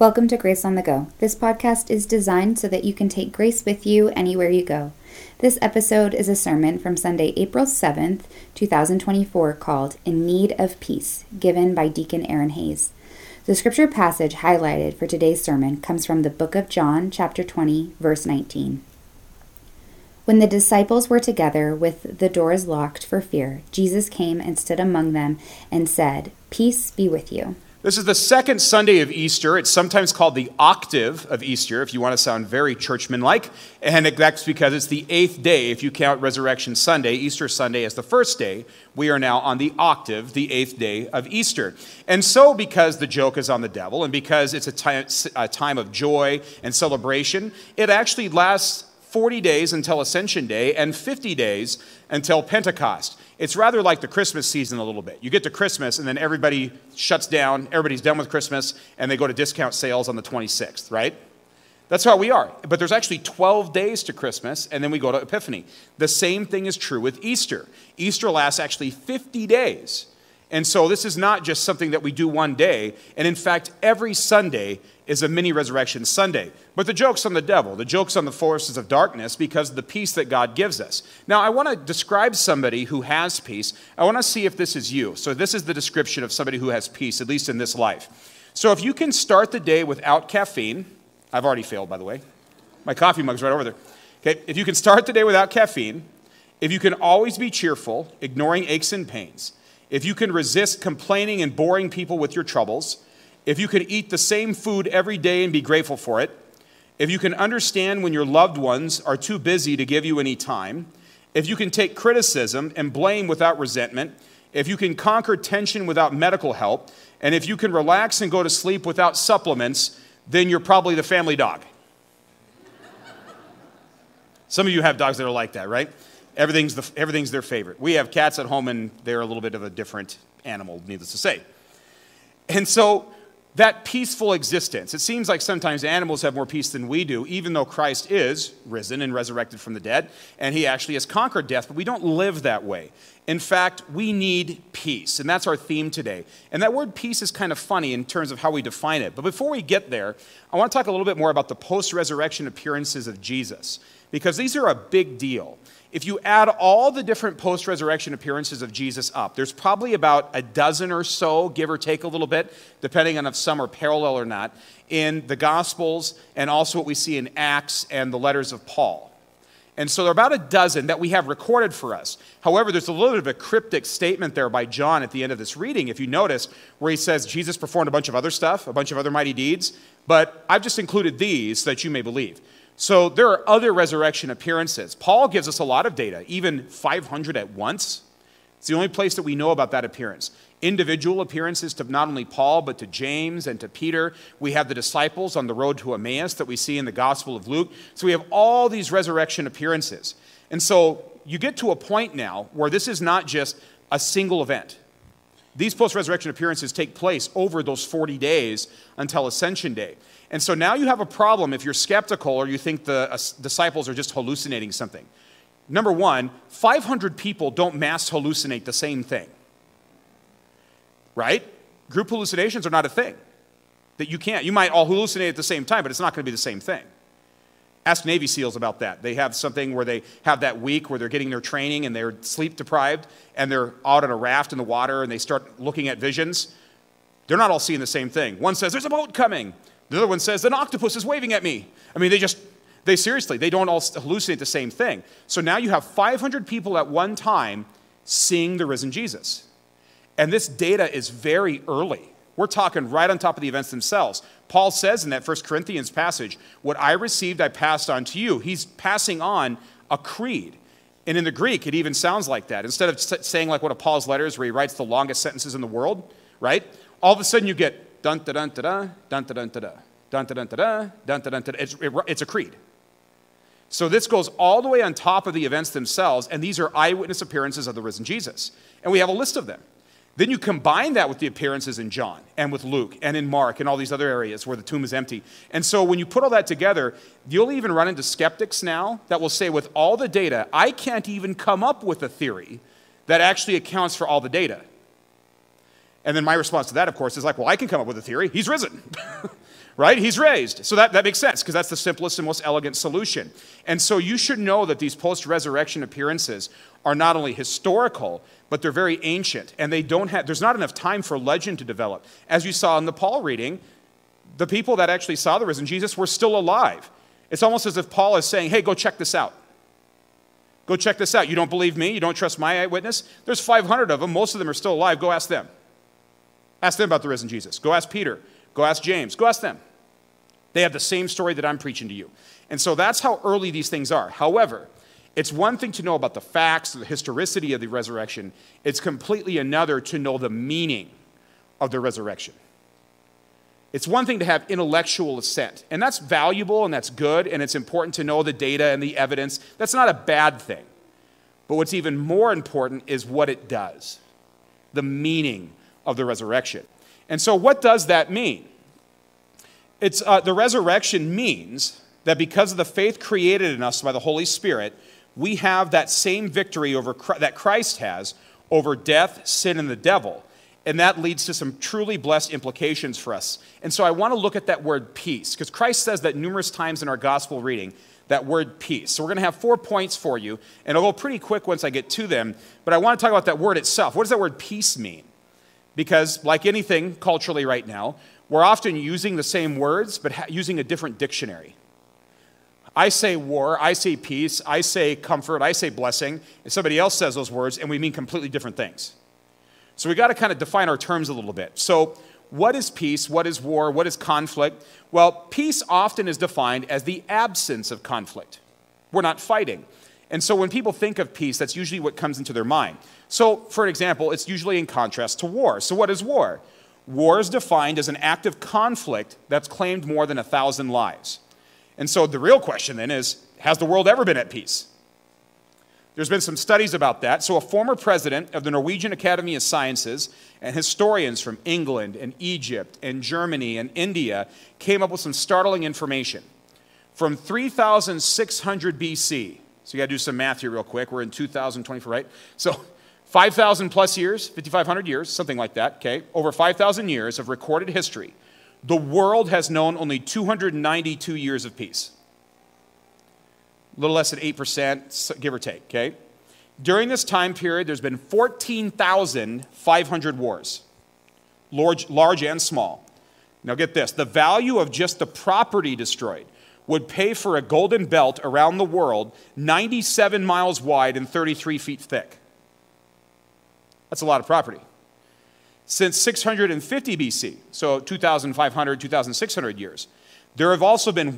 Welcome to Grace on the Go. This podcast is designed so that you can take grace with you anywhere you go. This episode is a sermon from Sunday, April 7th, 2024, called In Need of Peace, given by Deacon Aaron Hayes. The scripture passage highlighted for today's sermon comes from the book of John, chapter 20, verse 19. When the disciples were together with the doors locked for fear, Jesus came and stood among them and said, "Peace be with you." This is the second Sunday of Easter. It's sometimes called the octave of Easter, if you want to sound very churchman-like. And that's because it's the 8th day. If you count Resurrection Sunday, Easter Sunday as the first day, we are now on the octave, the 8th day of Easter. And so because the joke is on the devil and because it's a time of joy and celebration, it actually lasts 40 days until Ascension Day and 50 days until Pentecost. It's rather like the Christmas season a little bit. You get to Christmas and then everybody shuts down, everybody's done with Christmas, and they go to discount sales on the 26th, right? That's how we are. But there's actually 12 days to Christmas, and then we go to Epiphany. The same thing is true with Easter. Easter lasts actually 50 days. And so this is not just something that we do one day. And in fact, every Sunday is a mini Resurrection Sunday. But the joke's on the devil. The joke's on the forces of darkness because of the peace that God gives us. Now, I want to describe somebody who has peace. I want to see if this is you. So this is the description of somebody who has peace, at least in this life. So if you can start the day without caffeine, I've already failed, by the way. My coffee mug's right over there. Okay, if you can start the day without caffeine, if you can always be cheerful, ignoring aches and pains, if you can resist complaining and boring people with your troubles, if you can eat the same food every day and be grateful for it, if you can understand when your loved ones are too busy to give you any time, if you can take criticism and blame without resentment, if you can conquer tension without medical help, and if you can relax and go to sleep without supplements, then you're probably the family dog. Some of you have dogs that are like that, right? Everything's their favorite. We have cats at home, and they're a little bit of a different animal, needless to say. And so that peaceful existence, it seems like sometimes animals have more peace than we do, even though Christ is risen and resurrected from the dead, and he actually has conquered death, but we don't live that way. In fact, we need peace, and that's our theme today. And that word peace is kind of funny in terms of how we define it. But before we get there, I want to talk a little bit more about the post-resurrection appearances of Jesus, because these are a big deal. If you add all the different post-resurrection appearances of Jesus up, there's probably about a dozen or so, give or take a little bit, depending on if some are parallel or not, in the Gospels and also what we see in Acts and the letters of Paul. And so there are about a dozen that we have recorded for us. However, there's a little bit of a cryptic statement there by John at the end of this reading, if you notice, where he says Jesus performed a bunch of other stuff, a bunch of other mighty deeds, but I've just included these so that you may believe. So there are other resurrection appearances. Paul gives us a lot of data, even 500 at once. It's the only place that we know about that appearance. Individual appearances to not only Paul, but to James and to Peter. We have the disciples on the road to Emmaus that we see in the Gospel of Luke. So we have all these resurrection appearances. And so you get to a point now where this is not just a single event. These post-resurrection appearances take place over those 40 days until Ascension Day. And so now you have a problem if you're skeptical or you think the disciples are just hallucinating something. Number one, 500 people don't mass hallucinate the same thing. Right? Group hallucinations are not a thing. That you can't. You might all hallucinate at the same time, but it's not going to be the same thing. Ask Navy SEALs about that. They have something where they have that week where they're getting their training and they're sleep deprived and they're out on a raft in the water and they start looking at visions. They're not all seeing the same thing. One says, "There's a boat coming." The other one says, "An octopus is waving at me." I mean, they don't all hallucinate the same thing. So now you have 500 people at one time seeing the risen Jesus. And this data is very early. We're talking right on top of the events themselves. Paul says in that 1 Corinthians passage, "What I received, I passed on to you." He's passing on a creed. And in the Greek, it even sounds like that. Instead of saying like one of Paul's letters where he writes the longest sentences in the world, right? All of a sudden you get dun da dun da da dun da dun da da dun da dun da da dun da dun da. It's a creed. So this goes all the way on top of the events themselves, and these are eyewitness appearances of the risen Jesus. And we have a list of them. Then you combine that with the appearances in John and with Luke and in Mark and all these other areas where the tomb is empty. And so when you put all that together, you'll even run into skeptics now that will say, with all the data, I can't even come up with a theory that actually accounts for all the data. And then my response to that, of course, is like, well, I can come up with a theory. He's risen, right? He's raised. So that makes sense because that's the simplest and most elegant solution. And so you should know that these post-resurrection appearances are not only historical, but they're very ancient. And there's not enough time for legend to develop. As you saw in the Paul reading, the people that actually saw the risen Jesus were still alive. It's almost as if Paul is saying, hey, go check this out. Go check this out. You don't believe me? You don't trust my eyewitness? There's 500 of them. Most of them are still alive. Go ask them. Ask them about the risen Jesus. Go ask Peter. Go ask James. Go ask them. They have the same story that I'm preaching to you. And so that's how early these things are. However, it's one thing to know about the facts, the historicity of the resurrection. It's completely another to know the meaning of the resurrection. It's one thing to have intellectual assent, and that's valuable and that's good, and it's important to know the data and the evidence. That's not a bad thing. But what's even more important is what it does, the meaning of the resurrection. And so what does that mean? The resurrection means that because of the faith created in us by the Holy Spirit, we have that same victory that Christ has over death, sin, and the devil. And that leads to some truly blessed implications for us. And so I want to look at that word peace, because Christ says that numerous times in our gospel reading, that word peace. So we're going to have 4 points for you, and I'll go pretty quick once I get to them, but I want to talk about that word itself. What does that word peace mean? Because like anything culturally right now, we're often using the same words, but using a different dictionary. I say war, I say peace, I say comfort, I say blessing, and somebody else says those words, and we mean completely different things. So we got to kind of define our terms a little bit. So what is peace? What is war? What is conflict? Well, peace often is defined as the absence of conflict. We're not fighting. And so when people think of peace, that's usually what comes into their mind. So, for example, it's usually in contrast to war. So what is war? War is defined as an act of conflict that's claimed more than 1,000 lives. And so the real question then is, has the world ever been at peace? There's been some studies about that. So a former president of the Norwegian Academy of Sciences and historians from England and Egypt and Germany and India came up with some startling information. From 3,600 BC, so you got to do some math here real quick. We're in 2024, right? So 5,000 plus years, 5,500 years, something like that, okay? Over 5,000 years of recorded history, the world has known only 292 years of peace. A little less than 8%, give or take, okay? During this time period, there's been 14,500 wars, large and small. Now get this, the value of just the property destroyed would pay for a golden belt around the world 97 miles wide and 33 feet thick. That's a lot of property. Since 650 BC, so 2,500, 2,600 years, there have also been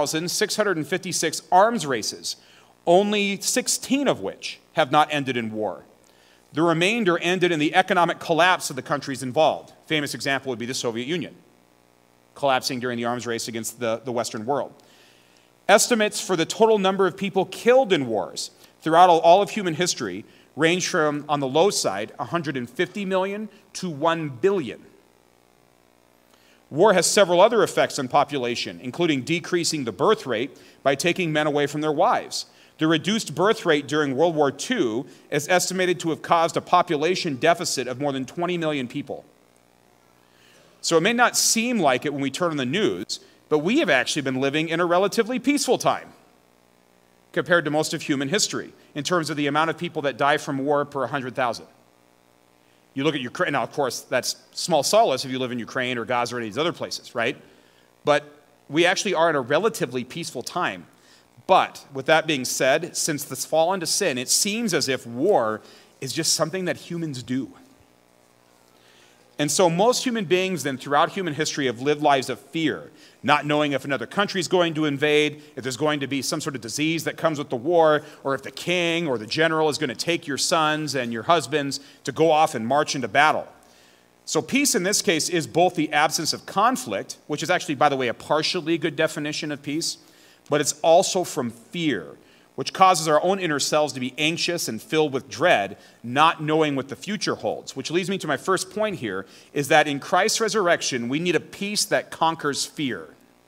1,656 arms races, only 16 of which have not ended in war. The remainder ended in the economic collapse of the countries involved. Famous example would be the Soviet Union, collapsing during the arms race against the Western world. Estimates for the total number of people killed in wars throughout all of human history range from, on the low side, 150 million to 1 billion. War has several other effects on population, including decreasing the birth rate by taking men away from their wives. The reduced birth rate during World War II is estimated to have caused a population deficit of more than 20 million people. So it may not seem like it when we turn on the news, but we have actually been living in a relatively peaceful time compared to most of human history in terms of the amount of people that die from war per 100,000. You look at Ukraine, now of course that's small solace if you live in Ukraine or Gaza or any of these other places, right? But we actually are in a relatively peaceful time. But with that being said, since this fall into sin, it seems as if war is just something that humans do. And so most human beings then throughout human history have lived lives of fear, not knowing if another country is going to invade, if there's going to be some sort of disease that comes with the war, or if the king or the general is going to take your sons and your husbands to go off and march into battle. So peace in this case is both the absence of conflict, which is actually, by the way, a partially good definition of peace, but it's also from fear, which causes our own inner selves to be anxious and filled with dread, not knowing what the future holds. Which leads me to my first point here, is that in Christ's resurrection, we need a peace that conquers fear.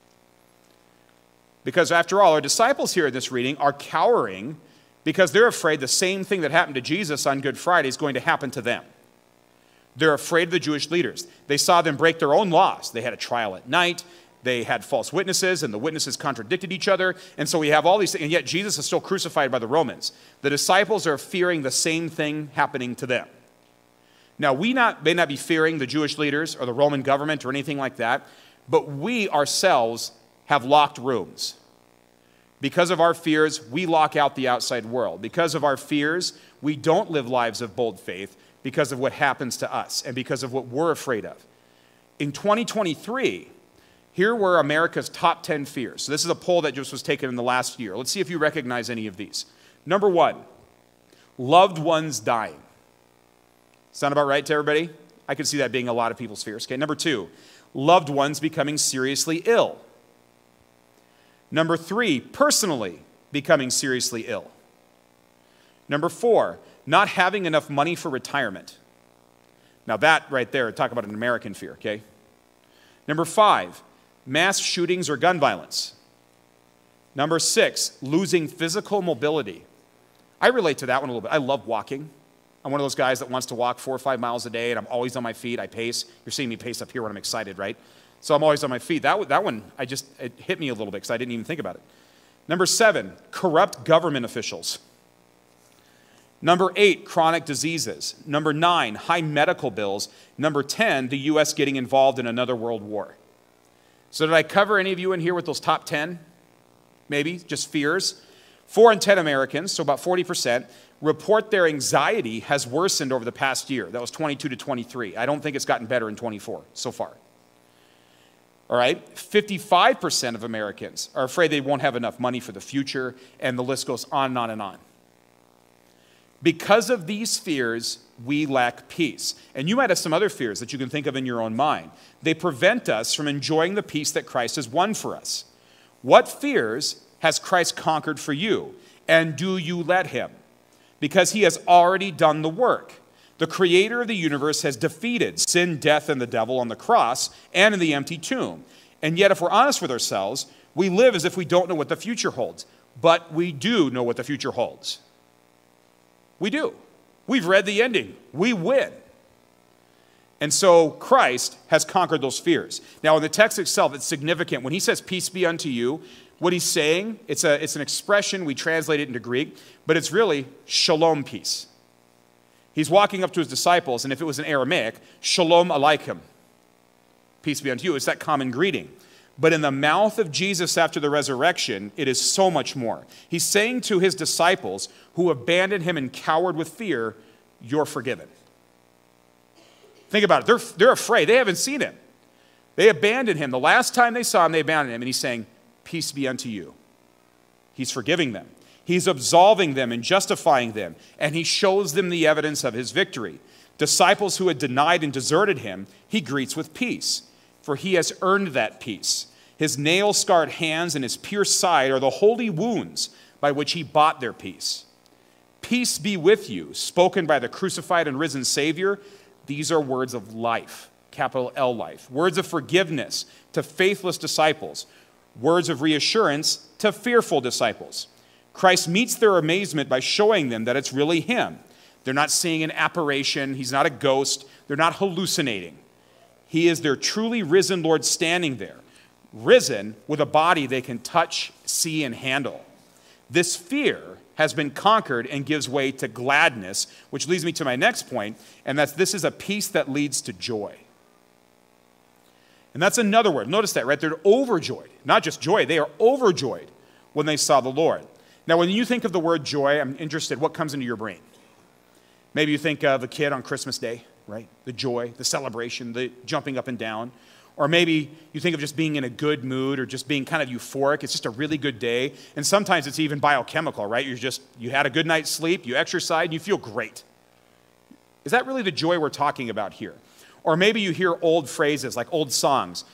Because after all, our disciples here in this reading are cowering because they're afraid the same thing that happened to Jesus on Good Friday is going to happen to them. They're afraid of the Jewish leaders. They saw them break their own laws. They had a trial at night. They had false witnesses, and the witnesses contradicted each other. And so we have all these things, and yet Jesus is still crucified by the Romans. The disciples are fearing the same thing happening to them. Now, we may not be fearing the Jewish leaders or the Roman government or anything like that, but we ourselves have locked rooms. Because of our fears, we lock out the outside world. Because of our fears, we don't live lives of bold faith because of what happens to us and because of what we're afraid of. In 2023, here were America's top 10 fears. So this is a poll that just was taken in the last year. Let's see if you recognize any of these. Number 1, loved ones dying. Sound about right to everybody? I can see that being a lot of people's fears. Okay, number 2, loved ones becoming seriously ill. Number 3, personally becoming seriously ill. Number 4, not having enough money for retirement. Now that right there, talk about an American fear, okay? Number 5, mass shootings or gun violence. Number 6, losing physical mobility. I relate to that one a little bit. I love walking. I'm one of those guys that wants to walk 4 or 5 miles a day, and I'm always on my feet. I pace. You're seeing me pace up here when I'm excited, right? So I'm always on my feet. That one, it hit me a little bit because I didn't even think about it. Number 7, corrupt government officials. Number 8, chronic diseases. Number 9, high medical bills. Number 10, the U.S. getting involved in another world war. So did I cover any of you in here with those top 10? Maybe, just fears. 4 in 10 Americans, so about 40%, report their anxiety has worsened over the past year. That was 22 to 23. I don't think it's gotten better in 24 so far. All right, 55% of Americans are afraid they won't have enough money for the future, and the list goes on and on and on. Because of these fears, we lack peace. And you might have some other fears that you can think of in your own mind. They prevent us from enjoying the peace that Christ has won for us. What fears has Christ conquered for you? And do you let him? Because he has already done the work. The creator of the universe has defeated sin, death, and the devil on the cross and in the empty tomb. And yet, if we're honest with ourselves, we live as if we don't know what the future holds. But we do know what the future holds. We do. We've read the ending. We win. And so Christ has conquered those fears. Now, in the text itself, it's significant. When he says, peace be unto you, what he's saying, it's an expression, we translate it into Greek, but it's really shalom peace. He's walking up to his disciples, and if it was in Aramaic, shalom aleichem, peace be unto you. It's that common greeting. But in the mouth of Jesus after the resurrection, it is so much more. He's saying to his disciples who abandoned him and cowered with fear, you're forgiven. Think about it. They're afraid. They haven't seen him. They abandoned him. The last time they saw him, they abandoned him. And he's saying, peace be unto you. He's forgiving them. He's absolving them and justifying them. And he shows them the evidence of his victory. Disciples who had denied and deserted him, he greets with peace. For he has earned that peace. His nail-scarred hands and his pierced side are the holy wounds by which he bought their peace. Peace be with you, spoken by the crucified and risen Savior. These are words of life, capital L life. Words of forgiveness to faithless disciples. Words of reassurance to fearful disciples. Christ meets their amazement by showing them that it's really him. They're not seeing an apparition. He's not a ghost. They're not hallucinating. He is their truly risen Lord standing there, risen with a body they can touch, see, and handle. This fear has been conquered and gives way to gladness, which leads me to my next point, and that's this is a peace that leads to joy. And that's another word. Notice that, right? They're overjoyed. Not just joy, they are overjoyed when they saw the Lord. Now, when you think of the word joy, I'm interested, what comes into your brain? Maybe you think of a kid on Christmas Day, right? The joy, the celebration, the jumping up and down. Or maybe you think of just being in a good mood or just being kind of euphoric. It's just a really good day. And sometimes it's even biochemical, right? You had a good night's sleep, you exercise, and you feel great. Is that really the joy we're talking about here? Or maybe you hear old phrases like old songs,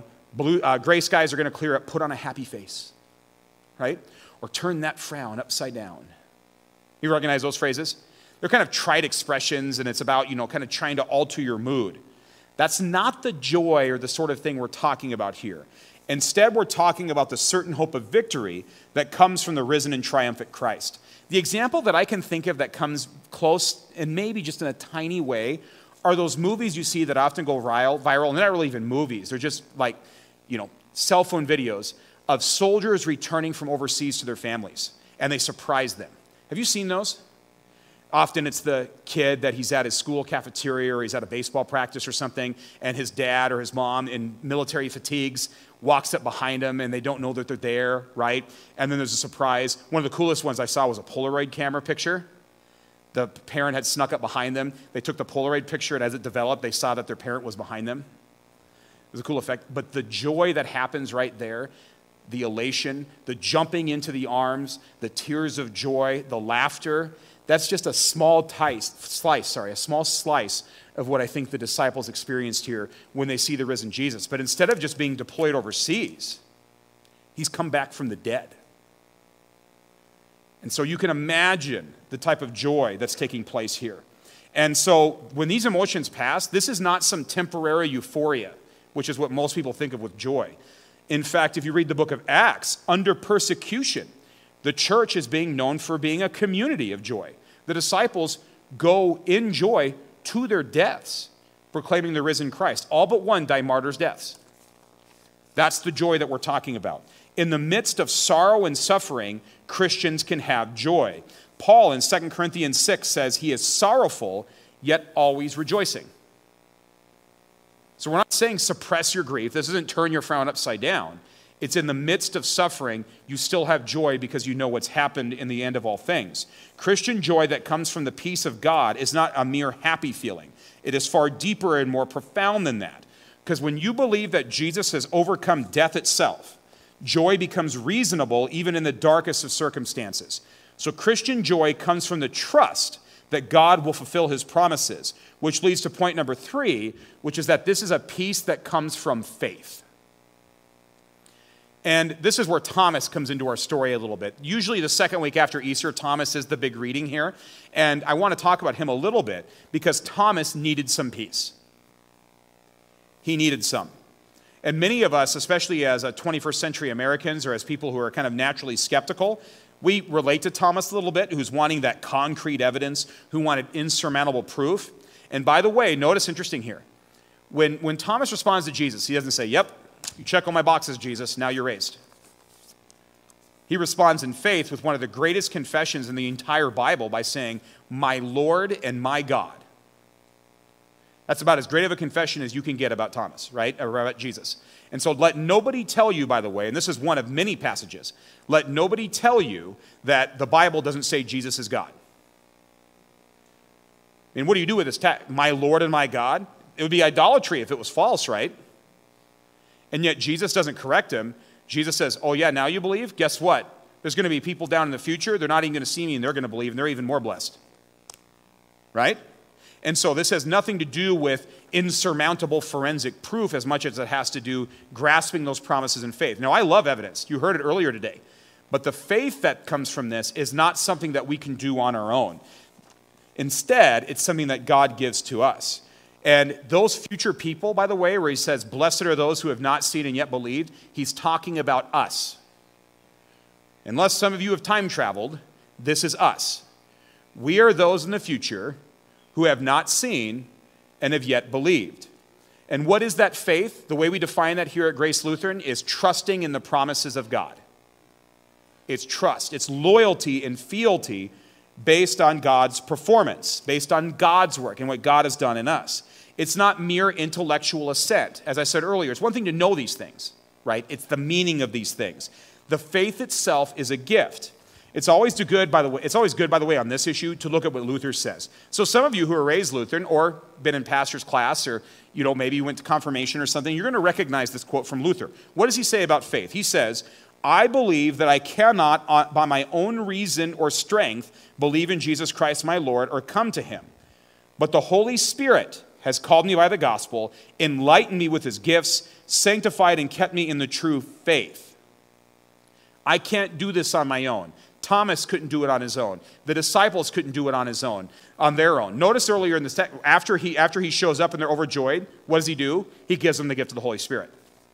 gray skies are going to clear up, put on a happy face, right? Or turn that frown upside down. You recognize those phrases? They're kind of trite expressions, and it's about, kind of trying to alter your mood. That's not the joy or the sort of thing we're talking about here. Instead, we're talking about the certain hope of victory that comes from the risen and triumphant Christ. The example that I can think of that comes close, and maybe just in a tiny way, are those movies you see that often go viral, and they're not really even movies. They're just like, cell phone videos of soldiers returning from overseas to their families, and they surprise them. Have you seen those? Often it's the kid that he's at his school cafeteria or he's at a baseball practice or something, and his dad or his mom in military fatigues walks up behind him, and they don't know that they're there, right? And then there's a surprise. One of the coolest ones I saw was a Polaroid camera picture. The parent had snuck up behind them. They took the Polaroid picture, and as it developed, they saw that their parent was behind them. It was a cool effect. But the joy that happens right there, the elation, the jumping into the arms, the tears of joy, the laughter, that's just a small slice of what I think the disciples experienced here when they see the risen Jesus. But instead of just being deployed overseas, he's come back from the dead. And so you can imagine the type of joy that's taking place here. And so when these emotions pass, this is not some temporary euphoria, which is what most people think of with joy. In fact, if you read the book of Acts, under persecution, the church is being known for being a community of joy. The disciples go in joy to their deaths, proclaiming the risen Christ. All but one die martyrs' deaths. That's the joy that we're talking about. In the midst of sorrow and suffering, Christians can have joy. Paul in 2 Corinthians 6 says he is sorrowful, yet always rejoicing. So we're not saying suppress your grief. This isn't turn your frown upside down. It's in the midst of suffering, you still have joy because you know what's happened in the end of all things. Christian joy that comes from the peace of God is not a mere happy feeling. It is far deeper and more profound than that. Because when you believe that Jesus has overcome death itself, joy becomes reasonable even in the darkest of circumstances. So Christian joy comes from the trust that God will fulfill his promises, which leads to point number 3, which is that this is a peace that comes from faith. And this is where Thomas comes into our story a little bit. Usually the second week after Easter, Thomas is the big reading here. And I want to talk about him a little bit because Thomas needed some peace. He needed some. And many of us, especially as 21st century Americans or as people who are kind of naturally skeptical, we relate to Thomas a little bit, who's wanting that concrete evidence, who wanted insurmountable proof. And by the way, notice interesting here. When Thomas responds to Jesus, he doesn't say, yep, you check all my boxes, Jesus, now you're raised. He responds in faith with one of the greatest confessions in the entire Bible by saying, my Lord and my God. That's about as great of a confession as you can get about Thomas, right? Or about Jesus. And so let nobody tell you, by the way, and this is one of many passages, let nobody tell you that the Bible doesn't say Jesus is God. And what do you do with this text? My Lord and my God? It would be idolatry if it was false, right? And yet Jesus doesn't correct him. Jesus says, oh yeah, now you believe? Guess what? There's going to be people down in the future, they're not even going to see me and they're going to believe and they're even more blessed. Right? And so this has nothing to do with insurmountable forensic proof as much as it has to do grasping those promises in faith. Now, I love evidence. You heard it earlier today. But the faith that comes from this is not something that we can do on our own. Instead, it's something that God gives to us. And those future people, by the way, where he says, blessed are those who have not seen and yet believed, he's talking about us. Unless some of you have time traveled, this is us. We are those in the future who have not seen and have yet believed. And what is that faith? The way we define that here at Grace Lutheran is trusting in the promises of God. It's trust. It's loyalty and fealty based on God's performance, based on God's work and what God has done in us. It's not mere intellectual assent. As I said earlier, it's one thing to know these things, right? It's the meaning of these things. The faith itself is a gift. It's always good, by the way, on this issue to look at what Luther says. So some of you who are raised Lutheran or been in pastor's class or, maybe you went to confirmation or something, you're going to recognize this quote from Luther. What does he say about faith? He says, I believe that I cannot, by my own reason or strength, believe in Jesus Christ my Lord or come to him. But the Holy Spirit has called me by the gospel, enlightened me with his gifts, sanctified and kept me in the true faith. I can't do this on my own. Thomas couldn't do it on his own. The disciples couldn't do it on their own. Notice earlier in this text, after he shows up and they're overjoyed, what does he do? He gives them the gift of the Holy Spirit.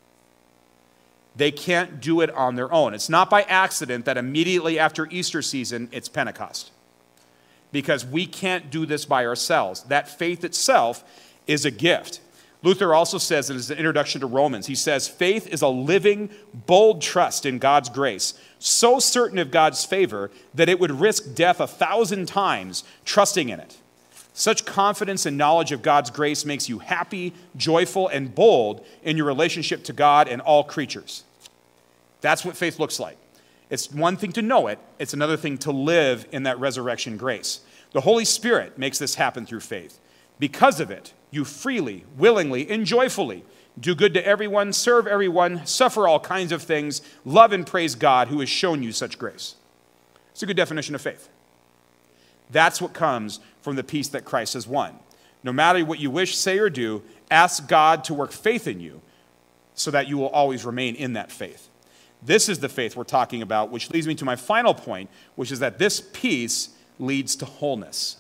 They can't do it on their own. It's not by accident that immediately after Easter season, it's Pentecost. because we can't do this by ourselves. That faith itself is a gift. Luther also says in his introduction to Romans, he says, faith is a living, bold trust in God's grace, so certain of God's favor that it would risk death 1,000 times trusting in it. Such confidence and knowledge of God's grace makes you happy, joyful, and bold in your relationship to God and all creatures. That's what faith looks like. It's one thing to know it. It's another thing to live in that resurrection grace. The Holy Spirit makes this happen through faith. Because of it, you freely, willingly, and joyfully do good to everyone, serve everyone, suffer all kinds of things, love and praise God who has shown you such grace. It's a good definition of faith. That's what comes from the peace that Christ has won. No matter what you wish, say, or do, ask God to work faith in you so that you will always remain in that faith. This is the faith we're talking about, which leads me to my final point, which is that this peace leads to wholeness.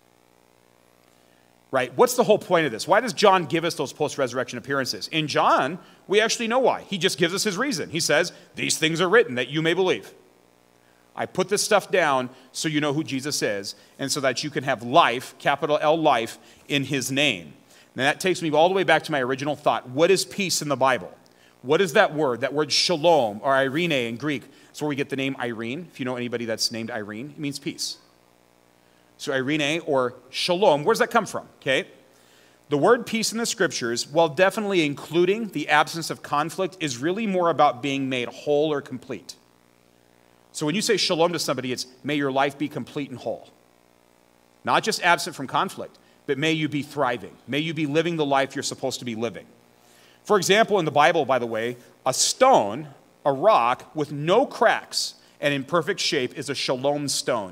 Right? What's the whole point of this? Why does John give us those post-resurrection appearances? In John, we actually know why. He just gives us his reason. He says, these things are written that you may believe. I put this stuff down so you know who Jesus is and so that you can have life, capital L life, in his name. Now that takes me all the way back to my original thought. What is peace in the Bible? What is that word? That word shalom, or Irene in Greek. That's where we get the name Irene. If you know anybody that's named Irene, it means peace. So Irene or shalom, where does that come from? Okay. The word peace in the scriptures, while definitely including the absence of conflict, is really more about being made whole or complete. So when you say shalom to somebody, it's may your life be complete and whole. Not just absent from conflict, but may you be thriving. May you be living the life you're supposed to be living. For example, in the Bible, by the way, a stone, a rock with no cracks and in perfect shape is a shalom stone.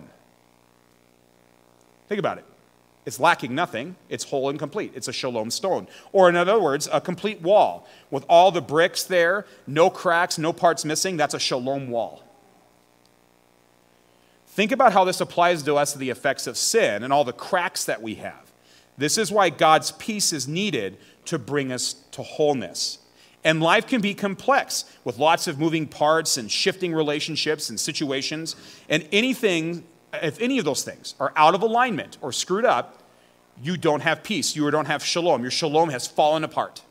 Think about it. It's lacking nothing. It's whole and complete. It's a shalom stone. Or in other words, a complete wall with all the bricks there, no cracks, no parts missing. That's a shalom wall. Think about how this applies to us, the effects of sin and all the cracks that we have. This is why God's peace is needed to bring us to wholeness. And life can be complex with lots of moving parts and shifting relationships and situations. And if any of those things are out of alignment or screwed up, you don't have peace. You don't have shalom. Your shalom has fallen apart.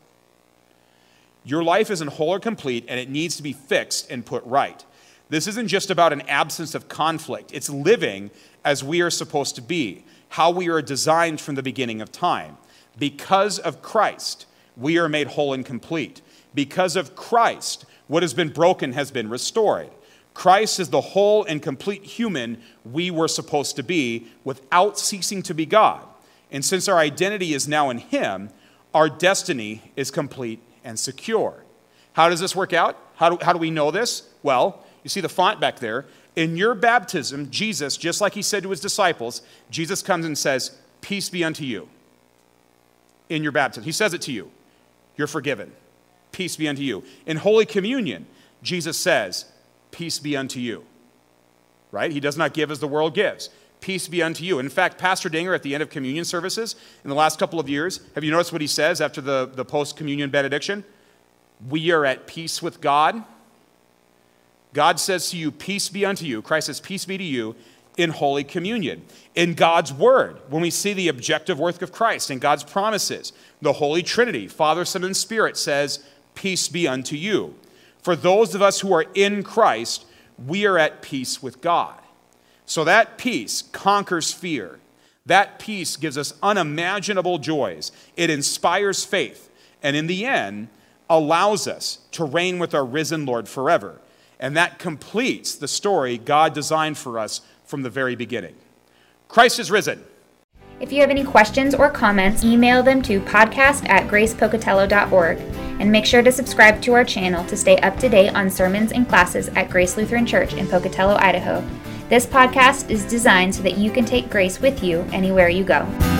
Your life isn't whole or complete, and it needs to be fixed and put right. This isn't just about an absence of conflict. It's living as we are supposed to be, how we are designed from the beginning of time. Because of Christ, we are made whole and complete. Because of Christ, what has been broken has been restored. Christ is the whole and complete human we were supposed to be without ceasing to be God. And since our identity is now in him, our destiny is complete and secure. How does this work out? How do we know this? Well, you see the font back there. In your baptism, Jesus, just like he said to his disciples, Jesus comes and says, peace be unto you. In your baptism. He says it to you. You're forgiven. Peace be unto you. In Holy Communion, Jesus says, peace be unto you. Right? He does not give as the world gives. Peace be unto you. In fact, Pastor Dinger at the end of communion services in the last couple of years, have you noticed what he says after the post-communion benediction? We are at peace with God. God says to you, peace be unto you. Christ says, peace be to you in Holy Communion. In God's Word, when we see the objective work of Christ and God's promises, the Holy Trinity, Father, Son, and Spirit says, peace be unto you. For those of us who are in Christ, we are at peace with God. So that peace conquers fear. That peace gives us unimaginable joys. It inspires faith. And in the end, allows us to reign with our risen Lord forever. And that completes the story God designed for us from the very beginning. Christ is risen. If you have any questions or comments, email them to podcast@gracepocatello.org. And make sure to subscribe to our channel to stay up to date on sermons and classes at Grace Lutheran Church in Pocatello, Idaho. This podcast is designed so that you can take grace with you anywhere you go.